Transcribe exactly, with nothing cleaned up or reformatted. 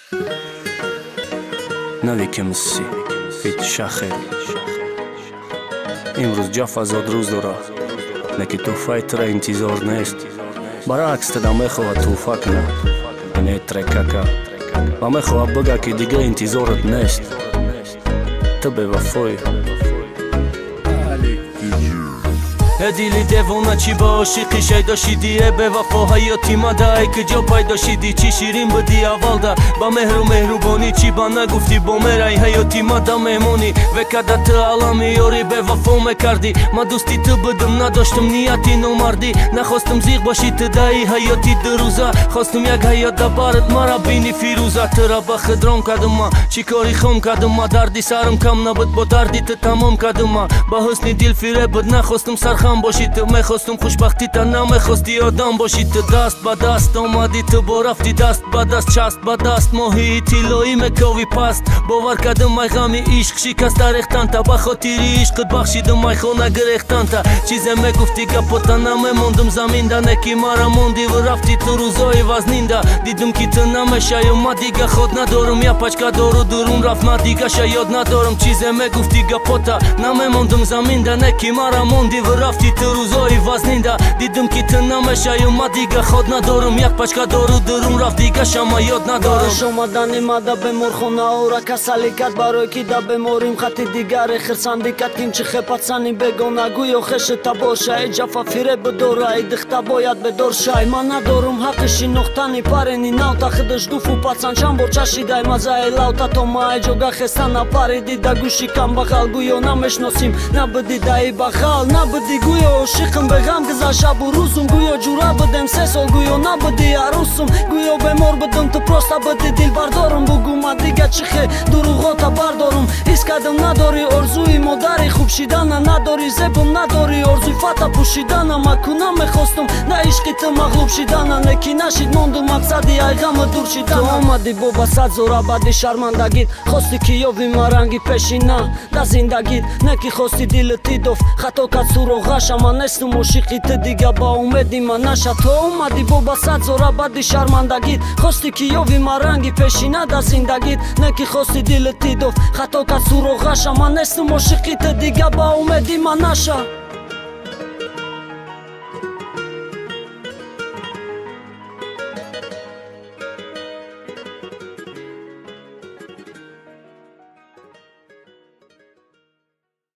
نوی کمسی فیت شاخری امروز جافازاد روز داره لکه توفای ترا انتظار نیست برعکس تدامه خواه توفا کنه اینه ترککا و می خواه بگه که دیگه انتظارت نیست تو به وفای دیلی دیوانا چی با عاشقی شیدا شیدیه به وفا حیاتی مدعی که جا پیدا شیدی چی شیرین بودی اول ده با مهر و مهربانی چی با نگفتی با مرای حیاتی مدا مهمونی و کدت عالمی یاری به وفا مکردی ما دوستی تو بدم نداشتم نیتی نمردی نخواستم زیغ باشی تدعی حیاتی دروزه خواستم یک حیات دبارت مرا بینی فیروزه ترا با خدرام کدم ما چی کاری خم کدم ما دردی سرم کم نبود با دردی تو تمام کدم ما با حسنی دل فیره بود نخواستم سرخم باشی تو میخواستم خوشبختی تا نمیخواستی آدم باشی تو دست با دست آمدی تو با رفتی دست با دست چست با دست ماهی تیلایی مکاوی پست باور کردم مای غمی عشق شکست ریختن تا بخاطری عشقت بخشیدم مای خونه گریختن تا چیزه میگفتی گپاتا نمیموندم زمین ده نکی مرا موندی و رفتی تو روزای وزنینده دیدم که تو نمیشه ما دیگه خود ندارم یا پچکا دارو درون رفت ما دیگه شاید ندارم چیزه میگفتی گپاتا نمیموندم زمین ده نکی مرا موندی و رفتی تو روزای وزنینده دیدم که تو نمیشه ما دیگه خود ندارم یک پچکا دارو درون رفت دیگه شما یاد ندارم شما دانی ماده بمور خونه اورا کسالی کرد برای که دا بموریم خطی دیگر خرسندی کرد کیم چه خپت سنی بگو نگوی و خشتا باشه ای جفا فیره بدوره ای دختا باید بدور شای من ندارم حقشی نقطانی پارنی ناو تا خدش دوفو پتسن چند بور چشیدای مزه ای لاوتا تو ما ای جوگا خستن نپاریدی دا گوشی کم بخال گویو نمشناسیم نبدی دایی بخال نبدی گویو عاشقم به غم گذشت شب و روزم گویا جورا بدم سه سال گویا نبودی عروسم گویا بمار بدم تو پرستا بدی دل بردارم بگو ما دیگه چخه دروغاتا بردارم ایس کدم نداری ارزوی مادری خوب شیدن نداری زبم نداری ارزوی فتا پوشیدن ما کنم میخواستم نه عشقی تو مغلوب شیدن نکی نشید موندم مقصدی ای غم دور شیدن تو آمدی بابا صد زورا بدی شرمندگیت خواستی که یاوی مرنگی پیشینا در زندگیت نکی خواستی دلتی دوف خطا کد سوراغش اما نستم عاشقی تو دیگه با امیدی من نشد تو اومدی بابا صد زورا بدی شرمندگیت خواستی که یاوی مرنگی پیشینا در زندگیت نکی خواستی دلتی دوف خطا کد سوراغش اما نستم عاشقی تو دیگه با امیدی من نشد